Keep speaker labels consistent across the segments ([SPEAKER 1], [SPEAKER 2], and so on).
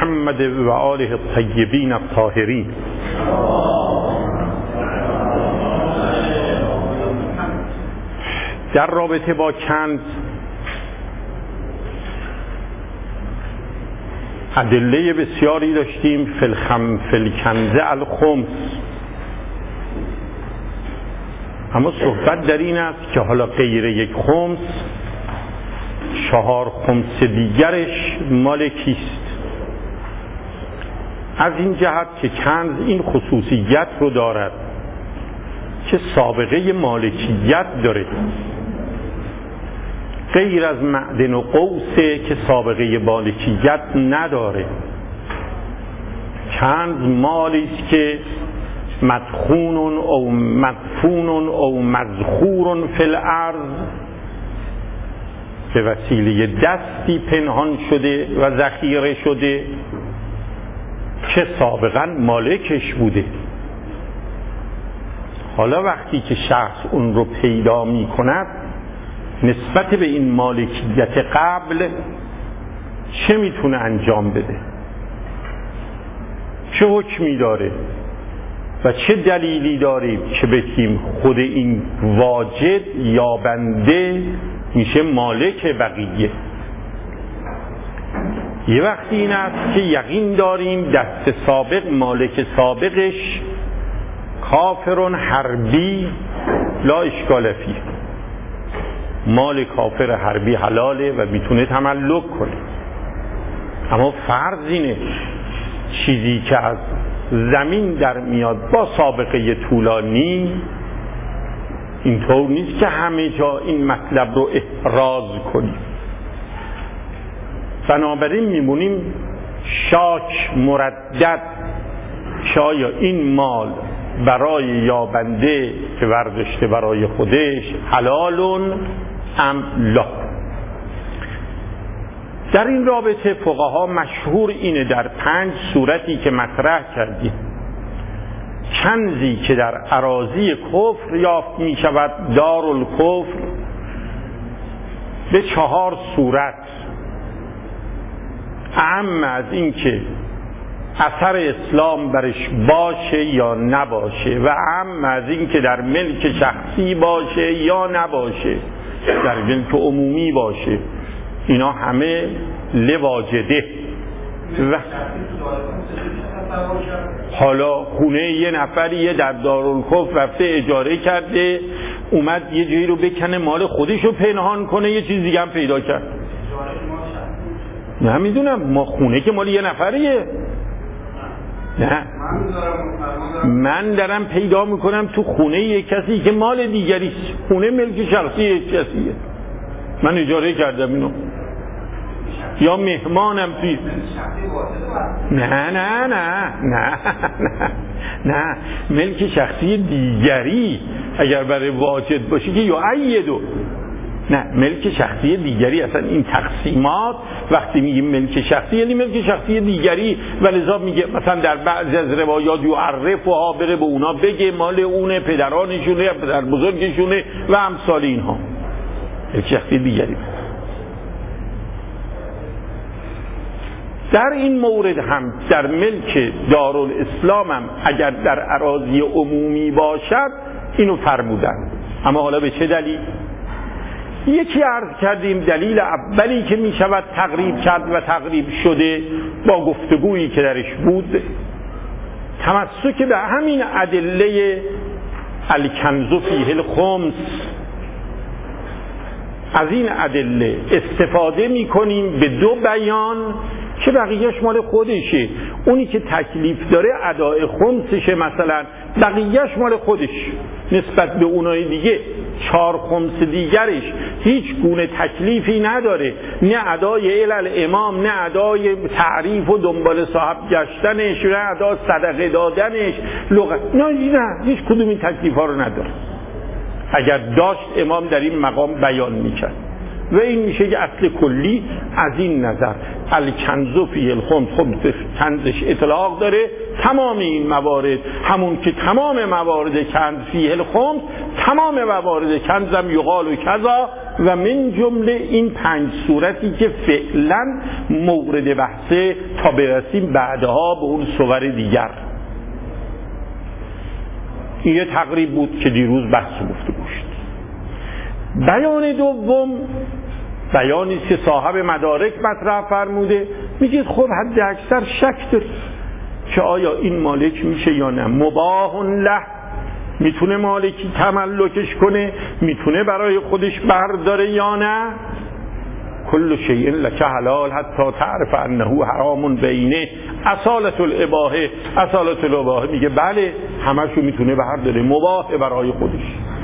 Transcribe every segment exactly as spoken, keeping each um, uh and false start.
[SPEAKER 1] محمد و آله الطیبین الطاهرین. در رابطه با کنز ادله بسیاری داشتیم. فلخم فلکنز الخمس، اما صحبت در این است که حالا غیر یک خمس چهار خمس دیگرش مال کیست؟ از این جهت که کنز این خصوصیت رو دارد که سابقه مالکیت داره، غیر از معدن و قوسه که سابقه مالکیت نداره. کنز مالی است که مدخون او مدفون او مذخور فی الارض، به وسیله دستی پنهان شده و ذخیره شده که سابقا مالکش بوده. حالا وقتی که شخص اون رو پیدا می کند، نسبت به این مالکیت قبل چه میتونه انجام بده؟ چه حکمی داره و چه دلیلی داریم که بگیم خود این واجد یا بنده میشه مالک بقیه؟ یه وقتی این است که یقین داریم دست سابق مالک سابقش کافرون حربی لا اشکال فیه، مال کافر حربی حلاله و میتونه تملک کنه. اما فرض اینه چیزی که از زمین در میاد با سابقه طولانی، اینطور نیست که همه جا این مطلب رو احراز کنیم. بنابراین میمونیم شاک مردد که آیا این مال برای یابنده که برداشته برای خودش حلالون ام لا. در این رابطه فقها مشهور اینه در پنج صورتی که مطرح کردیم، کنزی که در اراضی کفر یافت می شود دارالکفر به چهار صورت، اهم از این که اثر اسلام برش باشه یا نباشه و اهم از این که در ملک شخصی باشه یا نباشه، در ملک عمومی باشه. اینا همه لواجده. و حالا خونه یه نفریه در دارالکفر رفته اجاره کرده، اومد یه جایی رو بکنه مال خودش رو پنهان کنه، یه چیز دیگه هم پیدا کرد. نه میدونم، ما خونه که مال یه نفریه. نه من دارم پیدا میکنم تو خونه یک کسی که مال دیگریست، خونه ملک شخصی یک کسیه، من اجاره کردم اینو، یا مهمانم توی. نه نه نه نه نه نه ملک شخصی دیگری اگر برای واجد باشه که یا ایدو، نه ملک شخصی دیگری. اصلا این تقسیمات وقتی میگیم ملک شخصی یعنی ملک شخصی دیگری، و لذا میگه مثلا در بعضی از روایات یعرفها، بره به اونا بگه مال اونه، پدرانشونه، پدر بزرگشونه و امثال اینها، ملک شخصی دیگری. در این مورد هم در ملک دارالاسلام هم اگر در اراضی عمومی باشد اینو فرمودن. اما حالا به چه دلیل؟ یکی عرض کردیم دلیل اولی که می شود تقریب کرد و تقریب شده با گفتگویی که درش بود، تمسک به همین ادله الکنز فیه الخمس. از این ادله استفاده می کنیم به دو بیان که بقیهش مال خودشه. اونی که تکلیف داره ادای خمسشه، مثلا بقیهش مال خودش نسبت به اونای دیگه. چهار خمس دیگرش هیچ گونه تکلیفی نداره، نه ادای علل امام، نه ادای تعریف و دنبال صاحب گشتنش، نه ادای صدقه دادنش، لغت، نه نه هیچ کدوم این تکلیف ها رو نداره. اگر داشت امام در این مقام بیان میکرد. و این میشه که اصل کلی از این نظر الکنز فیه الخمس، خب کنزش اطلاق داره تمام این موارد، همون که تمام موارد کنز فیه الخمس، تمام موارد کنزم یقال و کذا و من جمله این پنج صورتی که فعلا مورد بحثه تا برسیم بعدها به اون صور دیگر. این یه تقریب بود که دیروز بحث گفته بود. بیان دوم بیانی که صاحب مدارک مطرح فرموده، میگه خب حد اکثر شک داره که آیا این مالک میشه یا نه. مباح له، میتونه مالکی تملکش کنه، میتونه برای خودش برداره یا نه. کل شیء لک حلال حتی تعرف انه حرام بینه. اصالت الاباحه، اصالت الاباحه میگه بله همشو میتونه برداره، مباح برای خودش.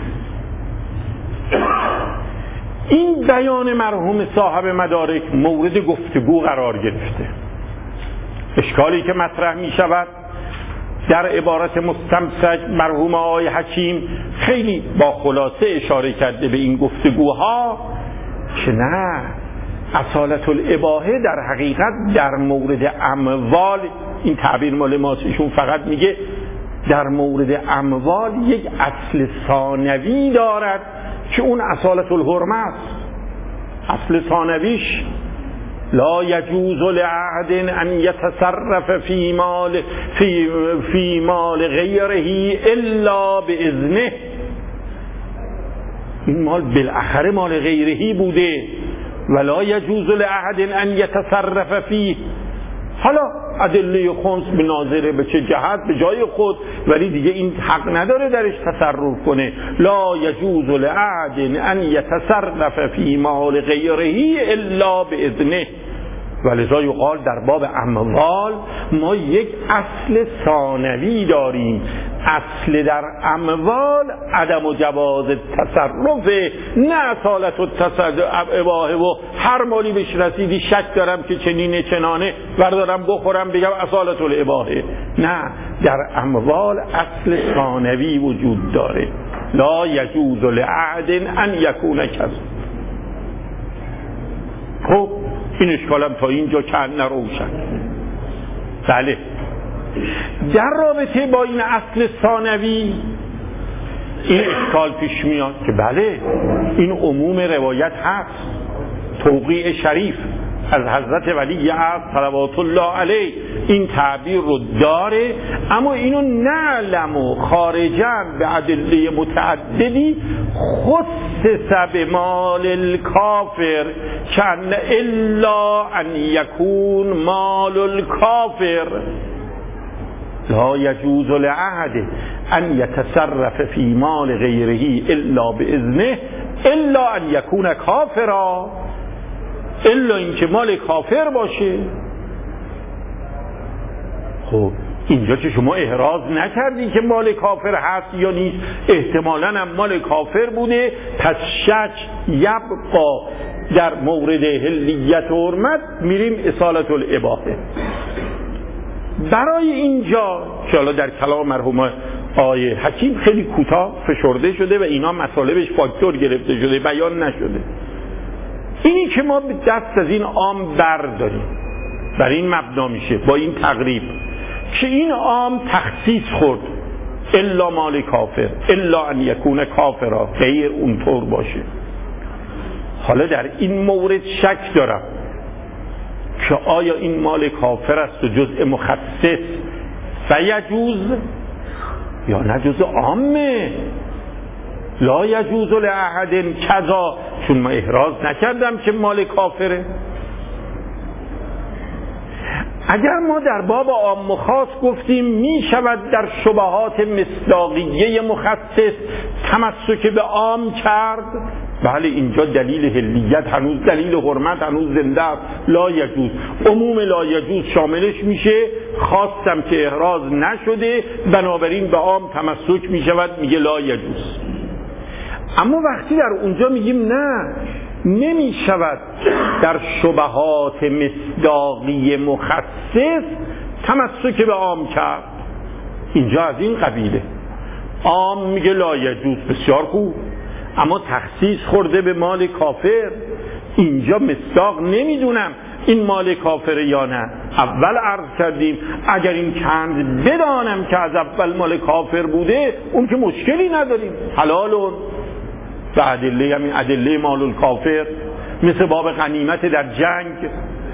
[SPEAKER 1] این بیان مرحوم صاحب مدارک مورد گفتگو قرار گرفته. اشکالی که مطرح می شود در عبارت مستمسک مرحوم آقای حکیم خیلی با خلاصه اشاره کرده به این گفتگوها که نه، اصالت الاباحه در حقیقت در مورد اموال، این تعبیر مال ماست، ایشون فقط میگه در مورد اموال یک اصل ثانوی دارد که اون اصالت الحرمه است. اصل ثانویش لا یجوز لعهد ان یتصرف فی مال فی فی مال غیره الا باذنه. این مال بالاخره مال غیرهی بوده ولا یجوز لعهد ان یتصرف فیه. حالا ادله خمس به ناظره به چه جهت به جای خود، ولی دیگه این حق نداره درش تصرف کنه. لا یجوز لعهد ان یتصرف فی مال غیره الا باذنه. ولذا یقال در باب اموال ما یک اصل ثانوی داریم. اصل در اموال عدم و جواز تصرف، نه اصالت و اباحه و هر مالی بهش رسیدی شک دارم که چنینه چنانه بردارم بخورم بگم اصالت الاباحه. نه، در اموال اصل ثانوی وجود داره. لا یجوز لعهد ان یکون کذا. خب این اشکالم تا اینجا کن نروشن. بله، در رابطه با این اصل ثانوی این اشکال پیش میاد که بله این عموم روایت هست، توقیع شریف از حضرت ولی عهد صلوات الله علیه این تعبیر رو داره، اما اینو نعلم و خارجاً به ادله متعددی خصص به مال الکافر کن الا ان یکون مال الکافر. لا یجوز لعهد ان یتصرف فی مال غیره الا باذنه الا ان یکون کافرا، الا اینکه مال کافر باشه. خب اینجا که شما احراز نکردی که مال کافر هست یا نیست، احتمالاً هم مال کافر بوده، پس شک یبقا در مورد حلیت و حرمت میریم اصالت الاباحه. برای اینجا که حالا در کلام مرحوم آیه حکیم خیلی کوتاه فشرده شده و اینا مطالبش فاکتور گرفته شده، بیان نشده. اینی که ما دست از این عام برداریم بر این مبنا میشه با این تقریب که این عام تخصیص خورد الا مال کافر الا ان یکون کافرا، غیر اونطور باشه. حالا در این مورد شک دارم که آیا این مال کافر است و جزء مخصص فیجوز یا نه جزء عامه. لا یجوز لأحد کذا، چون ما احراز نکردم که مال کافره. اگر ما در باب عام و خاص گفتیم می شود در شبهات مصداقیه مخصص تمسک به عام کرد، بله اینجا دلیل حلیت هنوز، دلیل حرمت هنوز زنده است. لا یجوز، عموم لا یجوز شاملش میشه، خاصم که احراز نشده بنابراین به عام تمسک می شود، میگه لا یجوز. اما وقتی در اونجا میگیم نه نمی شود در شبهات مصداقی مخصص تمسک به عام کرد، اینجا از این قبیله. عام میگه لا یجوز، بسیار خوب، اما تخصیص خورده به مال کافر، اینجا مصداق نمیدونم این مال کافر یا نه. اول عرض کردیم اگر این کند بدانم که از اول مال کافر بوده اون که مشکلی نداریم، حلالون. و ادله همین ادله مال الکافر، مثل باب غنیمت در جنگ.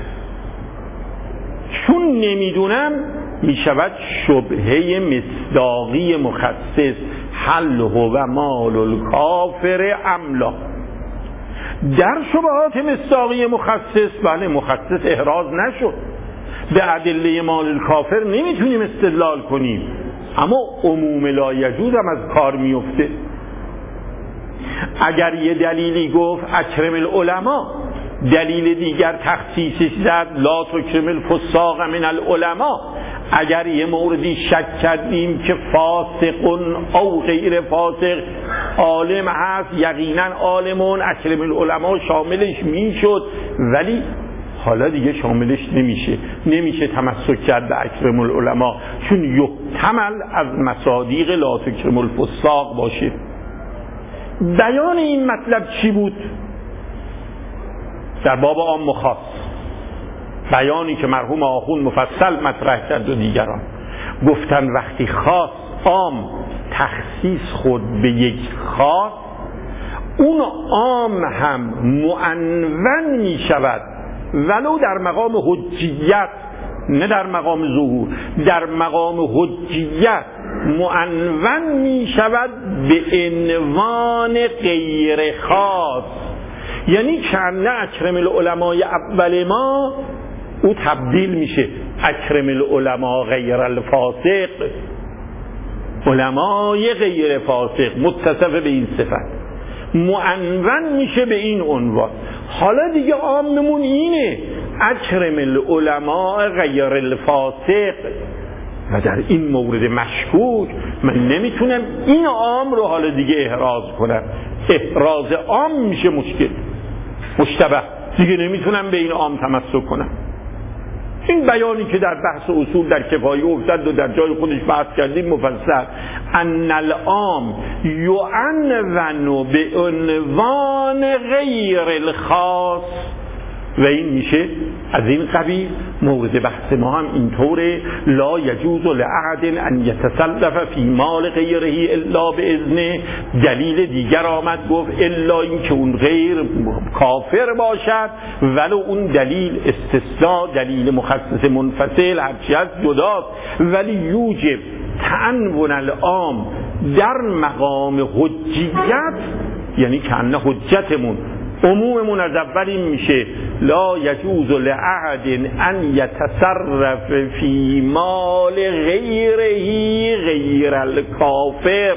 [SPEAKER 1] چون نمیدونم میشود شبهه مصداقی مخصص، حل هو مال الکافر املا. در شبهات مصداقی مخصص بله مخصص احراز نشد، به ادله مال الکافر نمیتونیم استدلال کنیم، اما عموم لا یجوز هم از کار میفته. اگر یه دلیلی گفت اکرم العلماء، دلیل دیگر تخصیصش زد لا تکرم الفساق من العلماء. اگر یه موردی شک کردیم که فاسق او غیر فاسق عالم هست، یقینا عالمون، اکرم العلماء شاملش میشد، ولی حالا دیگه شاملش نمیشه، نمیشه تمسک کرد به اکرم العلماء، چون یحتمل از مصادیق لا تکرم الفساق باشه. بیان این مطلب چی بود؟ در باب عام و خاص، بیانی که مرحوم آخوند مفصل مطرح کرد و دیگران گفتن وقتی خاص عام تخصیص خود به یک خاص، اون عام هم معنون می شود ولو در مقام حجیت، نه در مقام ظهور، در مقام حجیت معنون می شود به عنوان غیر خاص. یعنی کنه اکرم العلماء اول ما، او تبدیل میشه اکرم العلماء غیر الفاسق، علمای غیر فاسق متصف به این صفت، معنون میشه به این عنوان. حالا دیگه عاممون اینه اکرم العلماء غیر الفاسق، و در این مورد مشکوک من نمیتونم این عام رو حالا دیگه احراز کنم، احراز عام میشه مشکل مشتبه، دیگه نمیتونم به این عام تمسک کنم. این بیانی که در بحث اصول در کفایه افتاد و در جای خودش بحث کردیم مفصل، ان العام یعنون به عنوان غیر الخاص، و این میشه از این قبیل. مورد بحث ما هم اینطوره، لا یجوز لأحد ان یتصرف فی مال غیره الا باذنه. دلیل دیگر آمد گفت الا این که اون غیر کافر باشد، ولو اون دلیل استثناء، دلیل مخصص منفصل هرچی از جداست، ولی یوجب تعنون العام در مقام حجیت، یعنی که انه حجتمون عموممون از اول این میشه لا یجوز لأحد ان یتصرف فی مال غیره غیر الکافر.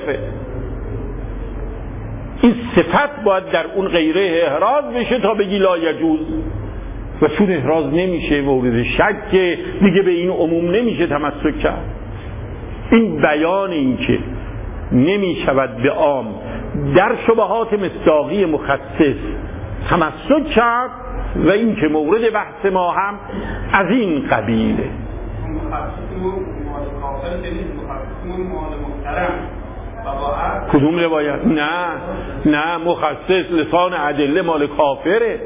[SPEAKER 1] این صفت باید در اون غیره احراز بشه تا بگی لا یجوز، و چون احراز نمیشه مورد شک دیگه به این عموم نمیشه تمسک کرد. این بیان این که نمیشود به عام در شبهات مصداقی مخصص تمسک کرد، و این که مورد بحث ما هم از این قبیله. کدوم روایت؟ نه نه مخصص لسان ادله مال کافره،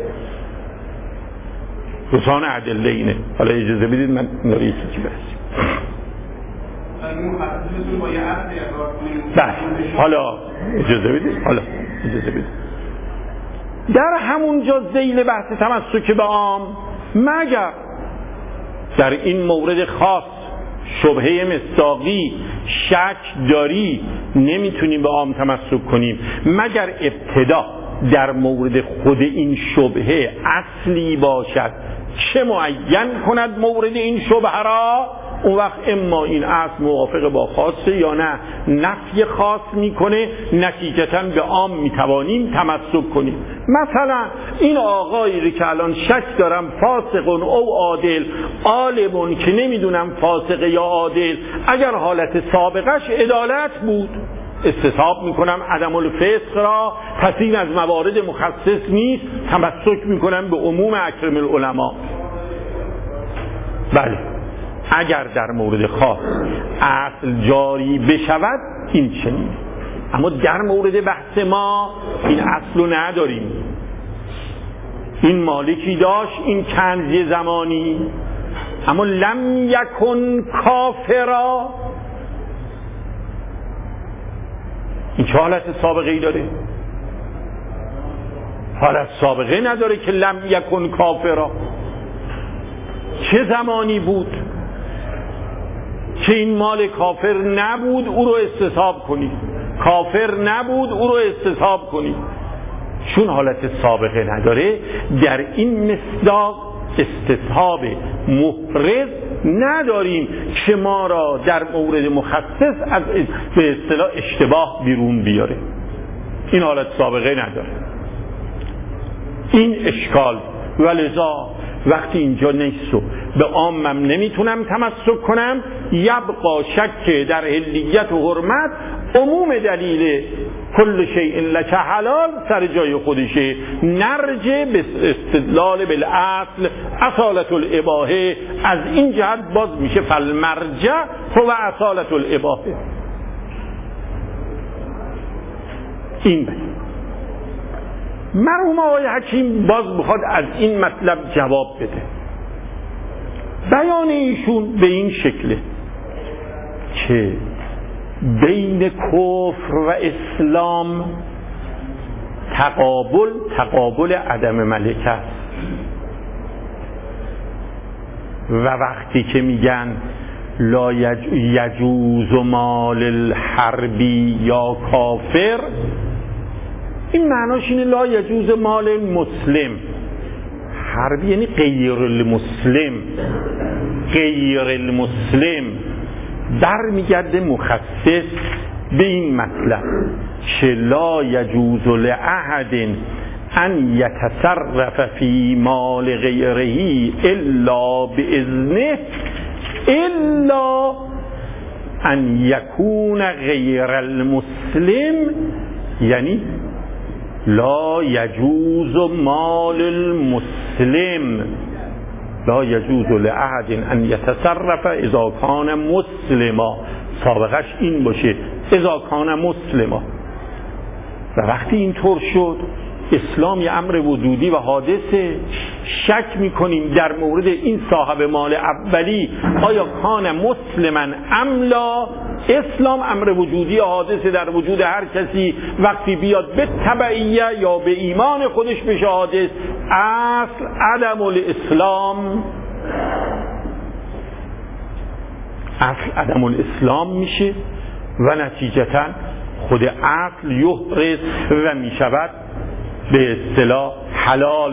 [SPEAKER 1] لسان ادله اینه. حالا اجازه بدید من نوری چی برسیم. بله حالا اجازه بدید، حالا اجازه بدید. در همون جا ذیل بحث تمسک به عام، مگر در این مورد خاص شبهه مصداقی شک داری نمیتونیم به عام تمسک کنیم، مگر ابتدا در مورد خود این شبهه اصلی باشد چه معین کند مورد این شبهه را، اون وقت اما این اصل موافق با خاصه یا نه نفی خاص میکنه، نتیجتا به عام میتوانیم تمسک کنیم. مثلا این آقایی رو که الان شک دارم فاسقون او عادل، عالمون که نمیدونم فاسق یا عادل، اگر حالت سابقش عدالت بود استصحاب میکنم عدم الفسق را، پس این از موارد مخصص نیست، تمسک میکنم به عموم اکرم العلماء. بله اگر در مورد خاص اصل جاری بشود این چنین، اما در مورد بحث ما این اصل رو نداریم. این مالکی داشت این کنز زمانی، اما لم یکن کافرا، این چه حالت سابقه ای داره؟ حالت سابقه نداره که لم یکن کافرا. چه زمانی بود که این مال کافر نبود او رو استصحاب کنید، کافر نبود او رو استصحاب کنید؟ چون حالت سابقه نداره در این مصداق استصحاب محرز نداریم که ما را در مورد مخصص از به اصطلاح اشتباه بیرون بیاره. این حالت سابقه نداره، این اشکال. ولذا وقتی اینجا نیست و به عامم نمیتونم تمسک کنم، یبقا شک در حلیت و حرمت، عموم دلیل کل شیء لک حلال سر جای خودشه، نرجع به استدلال بالاصل اصالت الاباحه. از این جهت باز میشه فالمرجع هو اصالت الاباحه. این بید مرحوم آقای حکیم باز بخواد از این مطلب جواب بده. بیان ایشون به این شکله که بین کفر و اسلام تقابل تقابل عدم ملکه است و وقتی که میگن لا یجوز مال الحربی یا کافر، این معناش اینه لا یجوز مال مسلم. حربی یعنی غیر المسلم، غیر المسلم. در میگرده مخصص به این مطلب که لا یجوز لأحد ان یتصرف فی مال غیره الا باذنه الا ان یکون غیر المسلم، یعنی لا یجوز مال المسلم، لا یجوز لأحد ان یتصرف اذا کان مسلما. سابقش این باشه اذا کان مسلما. و وقتی اینطور شد اسلام یه امر وجودی و حادثه، شک میکنیم در مورد این صاحب مال اولی آیا کان مسلما ام لا. اسلام امر وجودی حادثه در وجود هر کسی، وقتی بیاد به تبعیه یا به ایمان خودش بشه حادث. اصل عدم الاسلام، اصل عدم الاسلام میشه و نتیجتا خود اصل یحرز و میشود به اصطلاح حلال.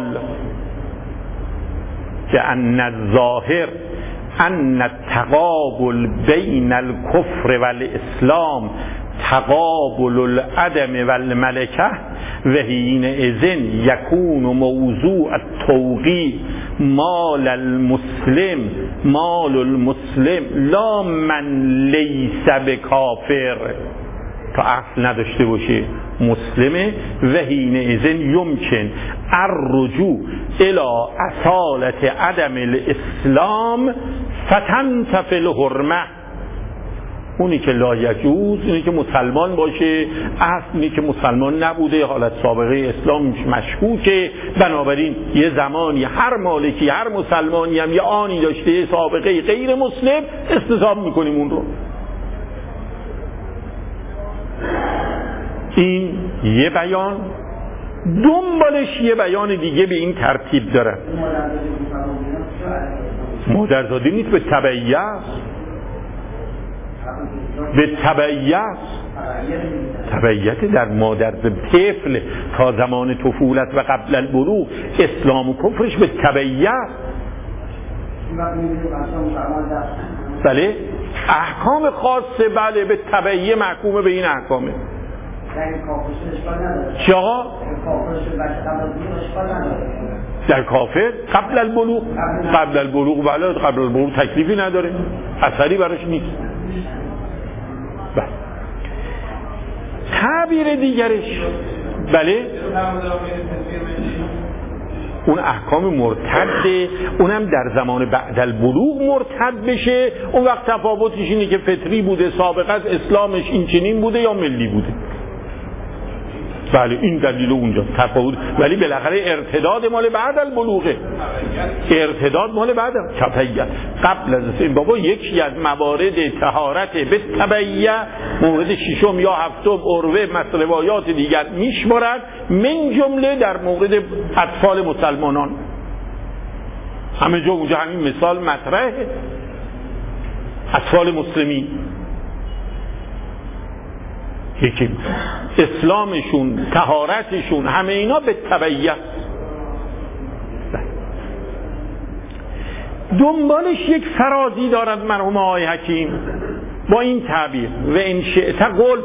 [SPEAKER 1] که ان الظاهر ان التقابل بین الكفر والاسلام تقابل العدم والملکه و حینئذ یکون موضوع التوقیع مال المسلم مال المسلم لا من لیس بکافر. تا اصل نداشته باشه مسلمه و حینئذ یمکن الرجوع الی اصالت عدم الاسلام فتنتفی الحرمه. اونی که لا یجوز، اونی که مسلمان باشه، اصلی که مسلمان نبوده، حالت سابقه اسلامش مشکوکه، بنابراین یه زمانی هر مالکی هر مسلمانی هم یه آنی داشته سابقه غیر مسلم، استصحاب میکنیم اون رو. این یه بیان. دنبالش یه بیان دیگه به این ترتیب داره. مادرزادی نیست، به تبعیه است، به تبعیه است. تبعیت در مادر طفل تا زمان طفولت و قبل البلوغ، اسلام و کفرش به تبعیه است. بله احکام خاصه، بله به تبعیه محکومه به این احکامه. چی آقا؟ در کافر قبل البلوغ، قبل البلوغ بله، قبل البلوغ تکلیفی نداره، اثری براش نیست. بله تعبیر دیگرش بله اون احکام مرتده، اونم در زمان بعد البلوغ مرتد بشه. اون وقت تفاوتش اینه که فطری بوده، سابقت اسلامش این چنین بوده یا ملی بوده. بله این دلیل اونجا تفاوت، ولی بالاخره ارتداد مال بعد البلوغه، ارتداد مال بعد تبیه قبل از این. بابا یکی از موارد طهارت به تبیه مورد ششم یا هفتم عروه مثل روایات دیگر میشمارد، من جمله در مورد اطفال مسلمانان همه جا اونجا همین مثال مطرحه. اطفال مسلمین یکی اسلامشون، طهارتشون، همه اینا به تبیه. دنبالش یک فرازی دارد مرحوم آقای حکیم با این تعبیر: و ان شئت قلت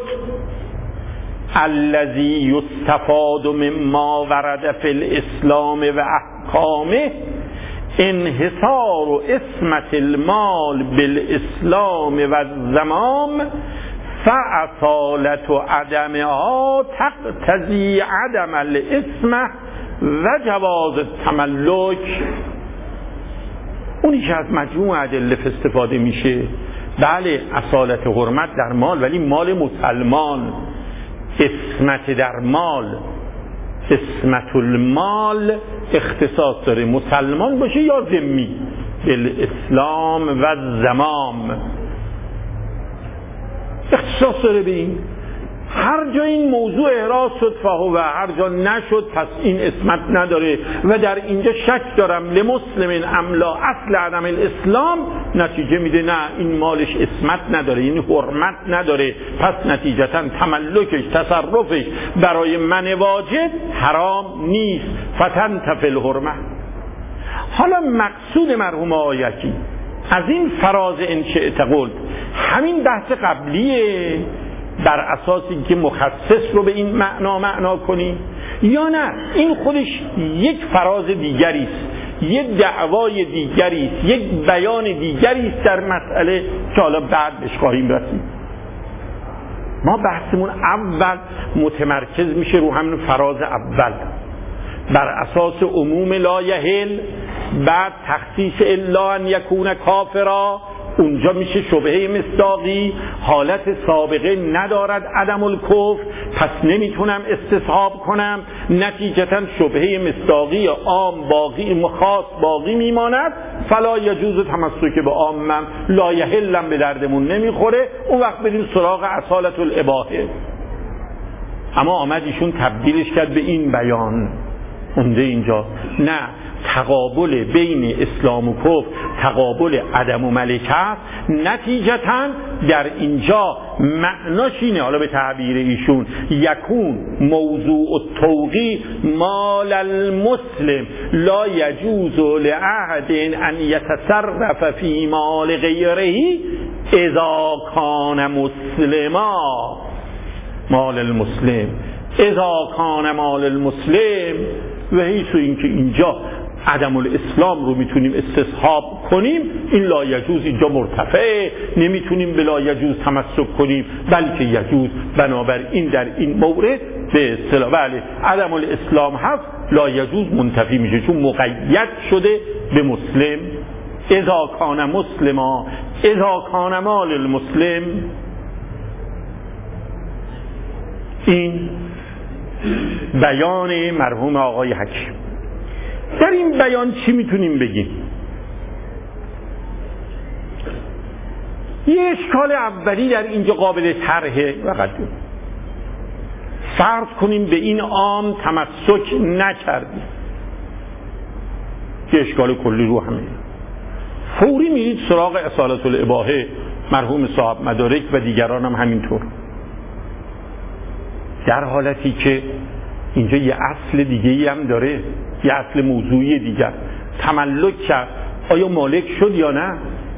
[SPEAKER 1] الذی یستفاد مما ورد فی الاسلام و احکامه انحصار عصمت المال بالاسلام و الزمام فاصالت عدمها تقتضی عدم الاسم و جواز التملک. اونی که از مجموع ادله استفاده میشه، بله اصالت حرمت در مال، ولی مال مسلمان، اسمت در مال، اسمت المال اختصاص داره، مسلمان باشه یا ذمی، بالاسلام و زمام اختصاص داره به این. هر جا این موضوع احراز شد فهو و هر جا نشد پس این اسمت نداره. و در اینجا شک دارم لمسلمین املا اصل عدم الاسلام نتیجه میده نه این مالش اسمت نداره، این حرمت نداره، پس نتیجتا تملکش، تصرفش برای من واجب حرام نیست. فتن تفل حرمت. حالا مقصود مرحوم آیتی از این فراز ان شئت قلت همین بحث قبلیه بر اساسی که مخصص رو به این معنا معنا کنی، یا نه این خودش یک فراز دیگری است، یک دعوای دیگری است، یک بیان دیگری است در مسئله که حالا بعد بهش خواهیم رسید. ما بحثمون اول متمرکز میشه رو همین فراز اول بر اساس عموم لا یحل، بعد تخصیص الا ان یکون کافرا، اونجا میشه شبهه مصداقی، حالت سابقه ندارد عدم الکفر پس نمیتونم استصحاب کنم، نتیجتا شبهه مصداقی عام باقی مخاص باقی میماند، فلا یجوز تمسک به عامم، لا یحلم به دردمون نمیخوره، اون وقت بریم سراغ اصالت الاباحه. اما آمد ایشون تبدیلش کرد به این بیان اونده اینجا، نه تقابل بین اسلام و کفر تقابل عدم و ملکه است. نتیجتا در اینجا معناش اینه، حالا به تعبیر ایشون یکون موضوع التوقی مال المسلم لا یجوز لأحد ان یتصرف فی مال غیره اذا کان مسلما. مال المسلم اذا کان مال المسلم و حیث اینکه اینجا عدم الاسلام رو میتونیم استصحاب کنیم، این لا یجوز اینجا مرتفعه، نمیتونیم به لا یجوز تمسک کنیم، بلکه یجوز. بنابراین در این مورد به اصطلاح بله عدم الاسلام هست، لا یجوز منتفی میشه چون مقید شده به مسلم. اذا کان مسلما اذا کان مال المسلم. این بیان مرحوم آقای حکیم. در این بیان چی میتونیم بگیم؟ یه اشکال اولی در اینجا قابل طرحه. فقط فرض کنیم به این عام تمسک نکردیم، یه اشکال کلی رو همه. فوری میرید سراغ اصالت الاباحه، مرحوم صاحب مدارک و دیگران هم همینطور، در حالتی که اینجا یه اصل دیگه‌ای هم داره، یه اصل موضوعی دیگر. تملک کرد، آیا مالک شد یا نه؟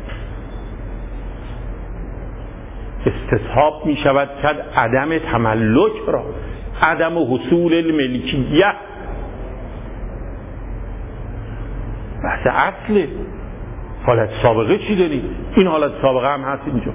[SPEAKER 1] استصحاب می شود کرد عدم تملک را، عدم حصول الملکیه. بحث اصله. حالت سابقه چی داریم؟ این حالت سابقه هم هست اینجا.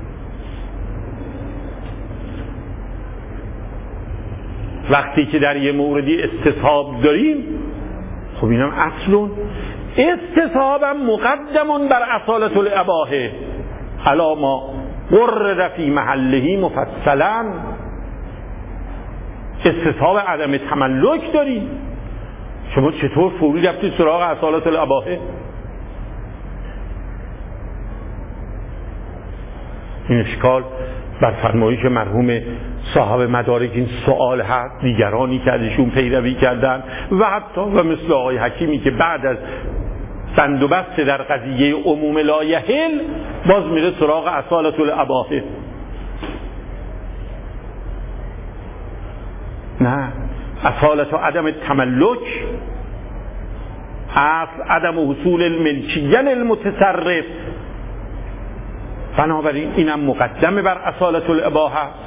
[SPEAKER 1] وقتی که در یه موردی استصحاب داریم، خب اینم اصلون. استصحابم مقدمون بر اصالت الاباحه علا ما قرر فی محله مفصلا. استصحاب عدم تملک داری. شما چطور فوری رفتید سراغ اصالت الاباحه؟ این اشکال بر فرمایش مرحوم صاحب مدارک این سوال هست، دیگرانی که ازشون پیروی کردن و حتی و مثل آقای حکیمی که بعد از بند و بست در قضیه عموم لا یحل باز میره سراغ اصالت الاباحه. نه، اصالت و عدم تملک، اصل عدم حصول الملکیه المتصرف، بنابراین اینم مقدمه بر اصالت الاباحه است.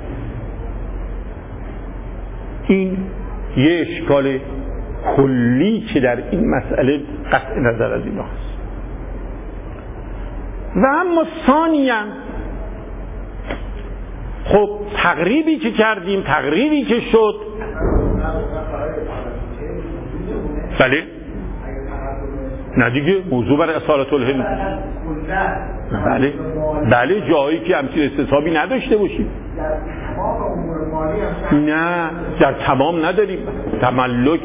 [SPEAKER 1] این یه اشکال کلی که در این مسئله قطع نظر از اینا هست. و اما ثانیاً خب تقریبی که کردیم، تقریبی که شد، بله نه دیگه موضوع برای اصالت الهند، بله بله جایی که همچین استصحابی نداشته باشیم، نه در تمام نداریم. تملک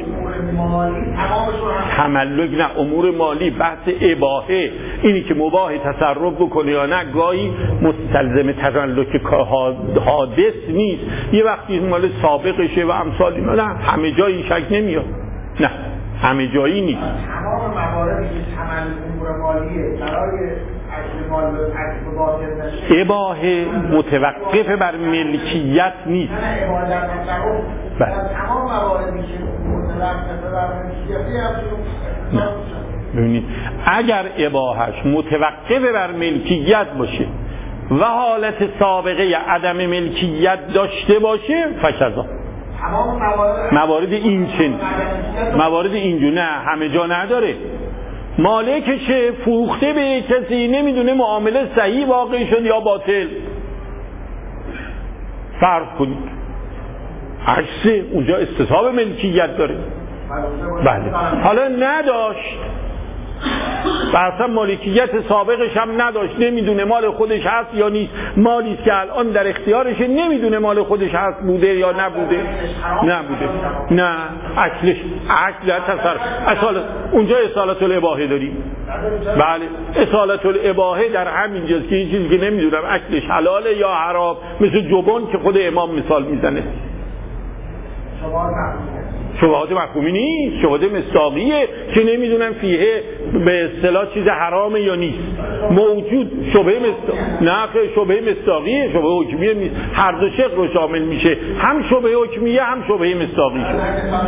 [SPEAKER 1] تملک نه، امور مالی، بحث اباحه، اینی که مباح تصرف بکنه یا نه گاهی مستلزم تملک حادث نیست، یه وقتی مال سابقشه و امثال اینا، نه همه جایی شک نمیاد، نه همه جایی نیست.
[SPEAKER 2] تمام مواردی که تملک امور مالیه برای اصل مال و اصل باطل نشه،
[SPEAKER 1] اباحه متوقف بر ملکیت نیست.
[SPEAKER 2] نه اباحه در تصرف
[SPEAKER 1] بله.
[SPEAKER 2] در تمام مواردی که متوقف بر ملکیتی هم
[SPEAKER 1] ببینید اگر اباحش متوقف بر ملکیت باشه و حالت سابقه عدم ملکیت داشته باشه فکذا موارد این چن موارد اینجور، نه همه جا نداره. مالکشه فروخته به کسی، نمیدونه معامله صحیح واقع شد یا باطل، فرض کنید عکس اونجا استصحاب ملکیت داره، بله حالا نداشت و اصلا مالکیت سابقش هم نداشت، نمیدونه مال خودش هست یا نیست، مالیست که الان در اختیارشه، نمیدونه مال خودش هست بوده یا نبوده، نبوده، نه اصلش عقل در تصرف اصالت، اونجا اصالت الاباحه داریم. بله اصالت الاباحه در همین جاست که این چیزی که نمیدونم اصلش حلاله یا حرام، مثل جبن که خود امام مثال میزنه. شبهات مفهومی نیست، شبهات مصداقیه که نمیدونم فیه به اصطلاح چیز حرامه یا نیست، موجود شبهه مصداق، نه شبهه مصداقیه، شبهه حکمیه نیست، هر دو شق رو شامل میشه، هم شبهه حکمیه هم شبهه مصداقی شد.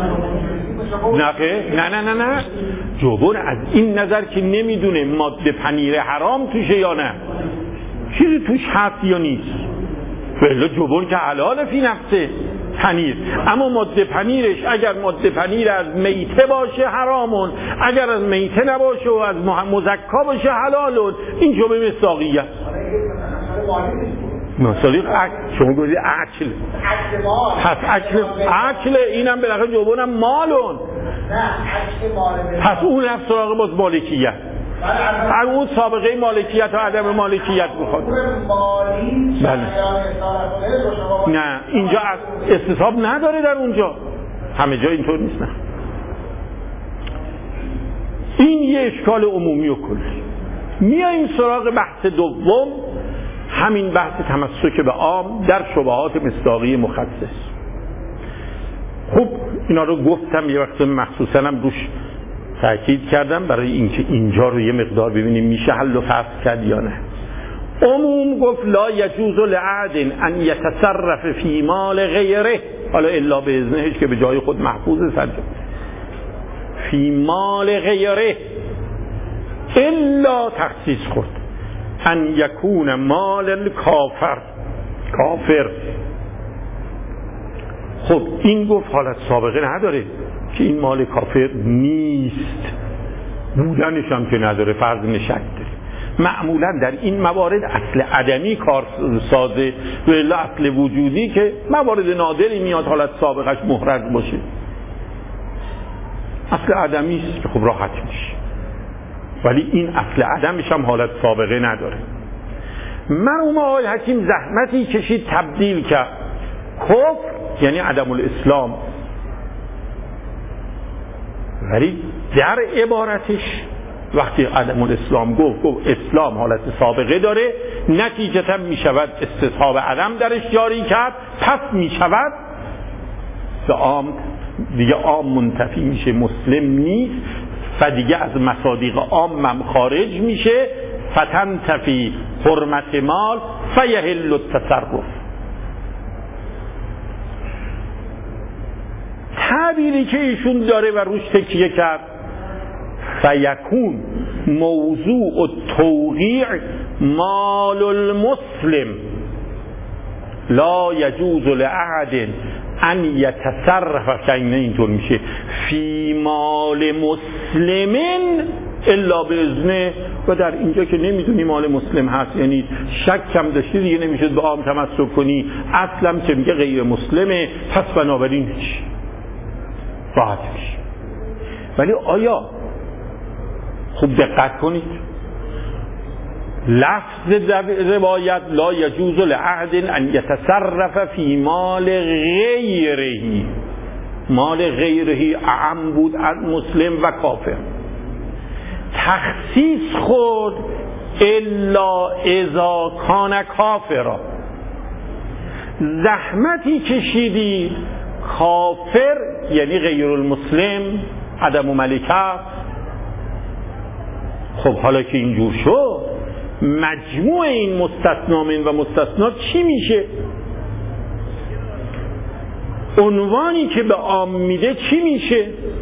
[SPEAKER 1] نه نه نه نه جبن از این نظر که نمیدونه ماده پنیر حرام توشه یا نه، چیزی توش هست یا نیست، ولی جبن که حلاله فی نفسه پنیر، اما ماده پنیرش اگر ماده پنیر از میته باشه حرامون، اگر از میته نباشه و از مزکا باشه حلالون، این جبه مصداقیه. مثالی عقل، شما گویید عقل پس عقل عقل اینم بالاخره جبونم مالون، پس اون رفت سراغ باز مالکیت، اگر اون سابقه مالکیت و عدم مالکیت بخواد، بله نه اینجا استصحاب نداره، در اونجا همه جا اینطور نیست. نه این یه اشکال عمومی و کلی. میاییم سراغ بحث دوم، همین بحث تمسک به عام در شبهات مصداقی مخصص. خب اینا رو گفتم یه وقت مخصوصا هم روش تأکید کردم برای اینکه اینجا رو یه مقدار ببینیم میشه حل و فصل کرد یا نه. عموم گفت لا یجوز لعهد ان یتصرف فی مال غیره، حالا الا به اذنهش که به جای خود محفوظ سجا، فی مال غیره الا تخصیص خود ان یکون مال الکافر کافر. خب این گفت حالت سابقه نداره که این مال کافر نیست، بودنش هم که نداره، فرض نشک داره. معمولا در این موارد اصل عدمی کار سازه و الا اصل وجودی که موارد نادری میاد حالت سابقش محرز باشه، اصل عدمی است که خب راحت میشه، ولی این اصل عدمش هم حالت سابقه نداره. مرحوم آقای حکیم زحمتی کشید تبدیل کرد کفر یعنی عدم الاسلام. ولی در عبارتش وقتی عدم الاسلام گفت گفت اسلام حالت سابقه داره، نتیجتا می شود استصحاب عدم درش جاری کرد، پس می شود به عام دیگه عام منتفی میشه، مسلم نیست و دیگه از مصادیق عام هم خارج میشه. فتنتفی حرمت مال فیحل التصرف. تعبیری که ایشون داره و روش تکیه کرد، فیکون موضوع التوقیع مال المسلم لا یجوز لأحد ان یتصرف، که اینطور میشه فی مال مسلمین الا به اذنه. و در اینجا که نمیدونی مال مسلم هست، یعنی شک هم داشتی دیگه نمیشد به عام تمسک کنی، اصلا که میگه غیر مسلمه، پس بنابراین هیچ راحت میشه. ولی آیا خوب دقت کنید، لفظ روایت لا یجوز لأحد ان یتصرف فی مال غیره، مال غیره اعم بود از مسلم و کافر. تخصیص خود الا اذا کان کافرا، زحمتی کشیدی کافر یعنی غیر المسلم، عدم ملکه. خب حالا که اینجور شد، مجموع این مستثنا من و مستثنا چی میشه؟ عنوانی که به عام میده چی میشه؟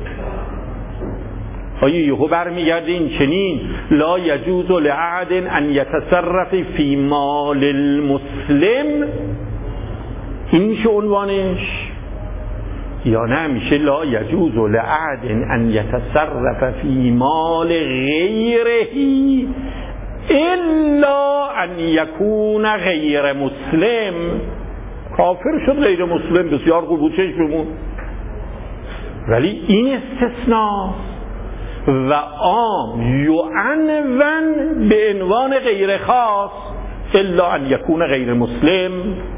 [SPEAKER 1] آیا یهو برمیگرده این چنین لا یجوز لأحد ان یتصرف فی مال المسلم، این میشه عنوانش؟ یا نه میشه لا یجوز لأحد ان یتصرف فی مال غیره الا ان یکون غیر مسلم؟ کافر شد غیر مسلم، بسیار خوب بود، چش بمون. ولی این استثناء و عام یعنون به عنوان غیر خاص الا ان یکون غیر مسلم.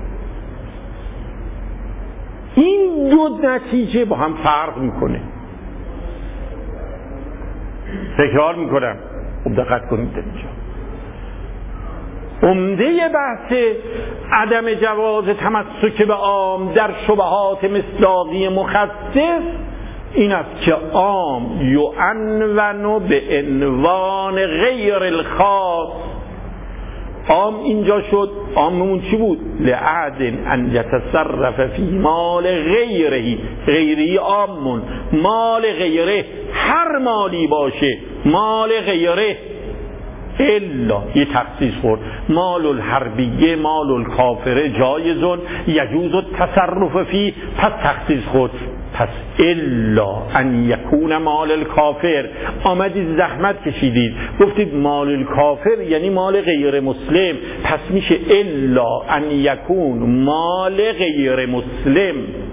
[SPEAKER 1] این دو نتیجه با هم فرق میکنه. تکرار میکنم، خوب دقت کنید اینجا. عمده بحث عدم جواز تمسک به عام در شبهات مصداقی مخصص این است که عام یعنون به عنوان غیر الخاص. عام اینجا شد، عاممون چی بود؟ لأحد ان یتصرف فی مال غیره، غیری عاممون، مال غیره هر مالی باشه، مال غیره الا یه تخصیص خورد، مال الحربیه مال الکافره جایزون یجوز التصرف فی، پس تخصیص خورد، پس الا ان یکون مال الکافر. آمدید زحمت کشیدید گفتید مال الکافر یعنی مال غیر مسلم، پس میشه الا ان یکون مال غیر مسلم.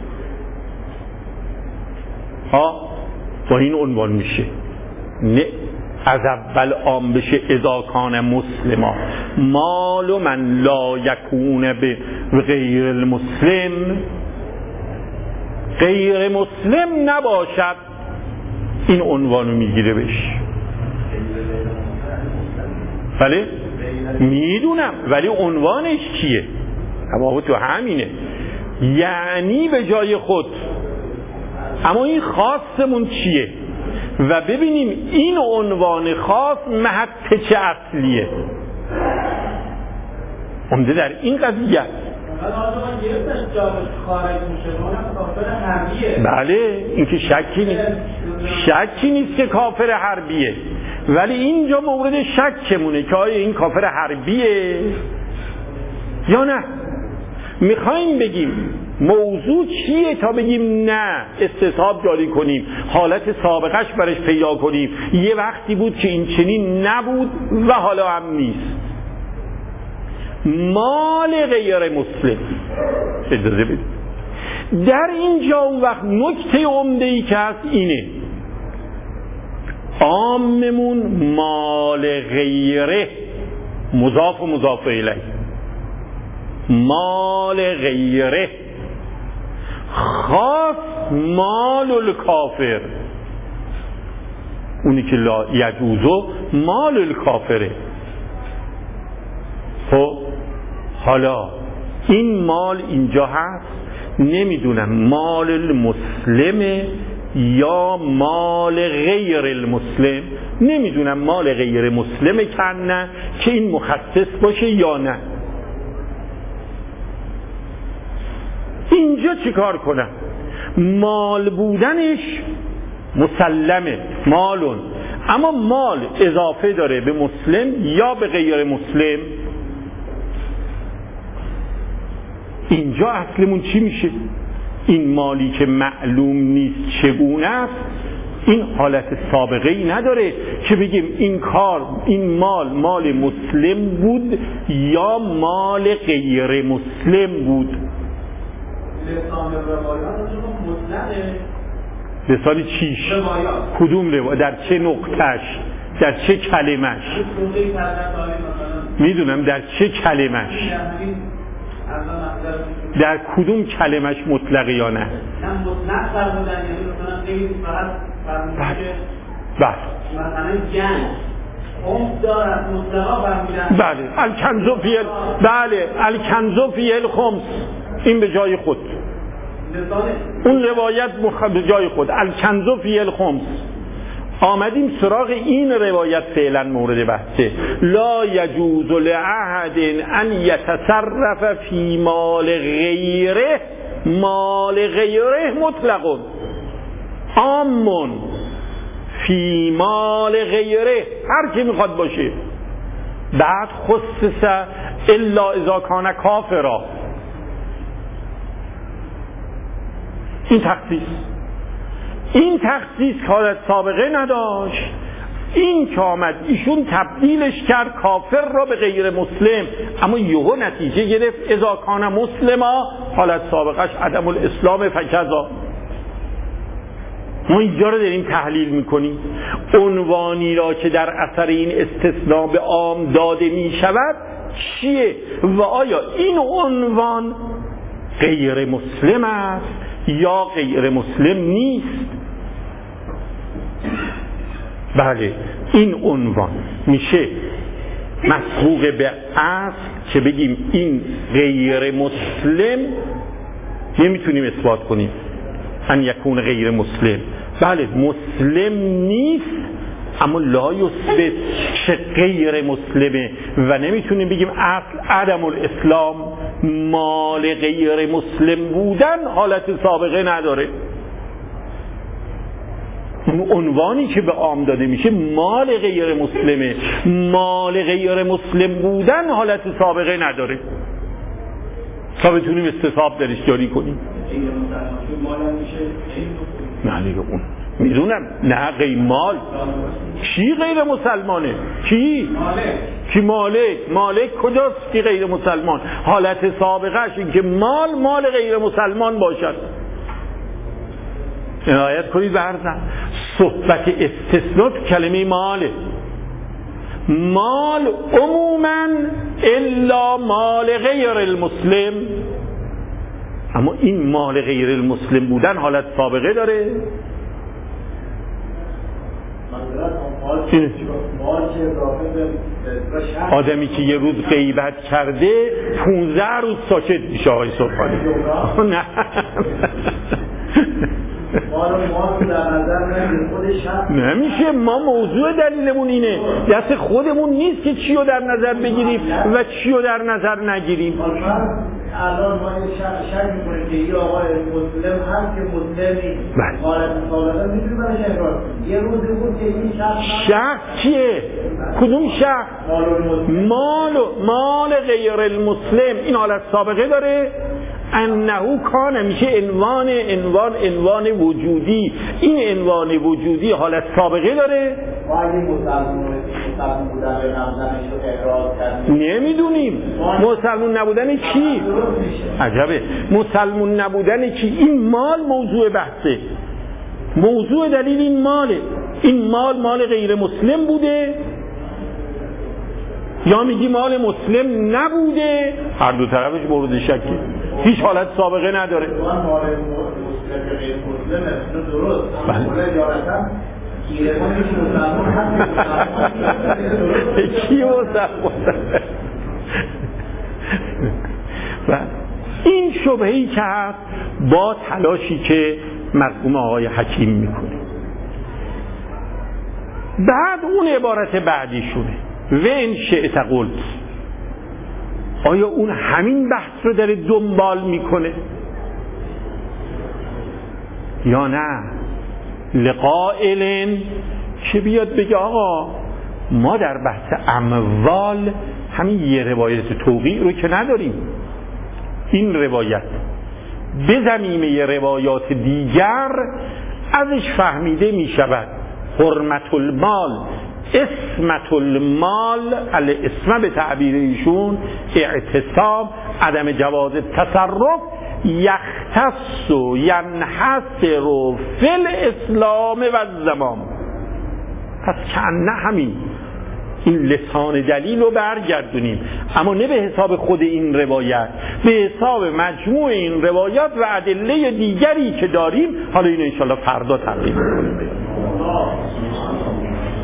[SPEAKER 1] ها با این عنوان میشه، نه از اول عام بشه اذا کان مسلما، مال من لا یکون به غیر المسلم، غیر مسلم نباشد، این عنوانو میگیره بش. بله میدونم، ولی عنوانش چیه؟ اما تو همینه، یعنی به جای خود. اما این خاصمون چیه؟ و ببینیم این عنوان خاص محط چه اصلیه. عمده در این قضیه بله، این که شکی نیست، شکی نیست که کافر حربیه، ولی اینجا مورد شکمونه که آیا این کافر حربیه یا نه. میخوایم بگیم موضوع چیه تا بگیم نه استصحاب جاری کنیم، حالت سابقش برش پیدا کنیم. یه وقتی بود که این چنین نبود و حالا هم نیست. مال غیر مسلم اجازه بدید در اینجا اون وقت نکته عمده‌ای که هست اینه، عاممون مال غیره مضاف و مضاف الیه، مال غیره خاص مال الکافر، اونی که لا یجوزو مال الکافره. خب حالا این مال اینجا هست، نمیدونم مال المسلمه یا مال غیر المسلم، نمیدونم مال غیر مسلمه کنه که این مخصص باشه یا نه. اینجا چی کار کنم؟ مال بودنش مسلمه، مالون، اما مال اضافه داره به مسلم یا به غیر مسلم. اینجا اصلمون چی میشه؟ این مالی که معلوم نیست چگونه است، این حالت سابقه ای نداره که بگیم این کار، این مال مال مسلم بود یا مال غیر مسلم بود. به سال چیش کدوم روایت، در چه نقطهش، در چه کلمش، میدونم در چه کلمش، در کدوم کلمش مطلق یا نه. بله بله الکنزو فی ال... بله الکنزو فی الخمس، این به جای خود، اون روایت مخ... به جای خود الکنزو فی الخمس. آمدیم سراغ این روایت، فعلا مورد بحثه. لا یجوز لأحد ان یتصرف فی مال غیره، مال غیره مطلق عام فی مال غیره، هر کی میخواد باشه. بعد خصص الا اذا کان کافرا، این تخصیص، این تخصیص حالت سابقه نداشت. این که آمد ایشون تبدیلش کرد کافر را به غیر مسلم، اما یهو نتیجه گرفت اذا کان مسلما، حالت سابقش عدم الاسلام فکذا. ما اینجا رو داریم تحلیل میکنیم. عنوانی را که در اثر این استثناء به عام داده میشود چیه و آیا این عنوان غیر مسلم است یا غیر مسلم نیست؟ بله، این عنوان میشه مسبوق به اصل که بگیم این غیر مسلم، نمیتونیم اثبات کنیم ان یکون غیر مسلم. بله مسلم نیست اما لا یثبت که غیر مسلمه و نمیتونیم بگیم اصل عدم الاسلام، مال غیر مسلم بودن حالت سابقه نداره. عنوانی که به عام داده میشه مال غیر مسلمه، مال غیر مسلم بودن حالت سابقه نداره تا بتونیم استصحاب درش جاری کنیم. نه دیگه اون میدونم، نه غیر مال. کی غیر مسلمانه؟ کی؟ مالک. کی مالک؟ مالک کجاست کی غیر مسلمان؟ حالت سابقهش این که مال مال غیر مسلمان باشد. عنایت کنید به حرفم. صحبت استثناء کلمه ماله. مال عموما الا مال غیر المسلم، اما این مال غیر المسلم بودن حالت سابقه داره. آدمی که یه روز غیبت کرده پونزده روز ساکت میشه آقای سرخانی. نه نمیشه. ما موضوع دلیلمون اینه، دست خودمون نیست که چی رو در نظر بگیریم و چی رو در نظر نگیریم.
[SPEAKER 2] الان ما شک می‌کنیم که این آقای مسلم هست که مسلمی حالت سابقه می‌تونه برای شهر یه روزی بود که این شخص
[SPEAKER 1] شخص چیه؟ کدوم شخص؟ مال مال غیر المسلم این حالت سابقه داره. انه کان میشه عنوان عنوان عنوان وجودی، این عنوان وجودی حالت سابقه داره. نمیدونیم مسلمون نبودن کی؟ عجبه. مسلمون نبودن کی؟ این مال موضوع بحثه، موضوع دلیل این ماله. این مال مال غیر مسلم بوده یا میگی مال مسلم نبوده؟ هر دو طرفش مورد شکه. هیچ حالت سابقه نداره. کی و این شبهه‌ای که هست با تلاشی که مرحوم آقای حکیم میکنه. بعد اون عبارت بعدیشونه و ان شئت قلت، آیا اون همین بحث رو داره دنبال میکنه یا نه لقائل که بیاد بگه آقا ما در بحث اموال همین یه روایت توقیع رو که نداریم، این روایت به ضمیمه روایات دیگر ازش فهمیده می شود حرمت المال، اسمت المال، الاسم به تعبیر ایشون اعتصاب، عدم جواز تصرف، یختص و ینحصر و فی الاسلام و الزمان. پس کنه همین این لسان دلیل رو برگردونیم، اما نه به حساب خود این روایت، به حساب مجموع این روایات و ادله دیگری که داریم. حالا اینو انشاءالله فردا تقدیم کنیم.